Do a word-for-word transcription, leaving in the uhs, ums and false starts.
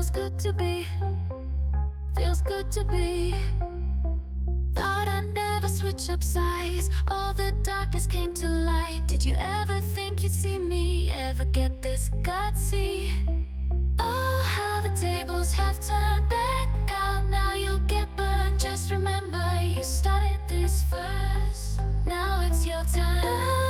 feels good to be, feels good to be. Thought I'd never switch up sides, all the darkness came to light. Did you ever think you'd see me, ever get this gutsy? Oh, how the tables have turned back out, now you'll get burned. Just remember, you started this first, now it's your turn.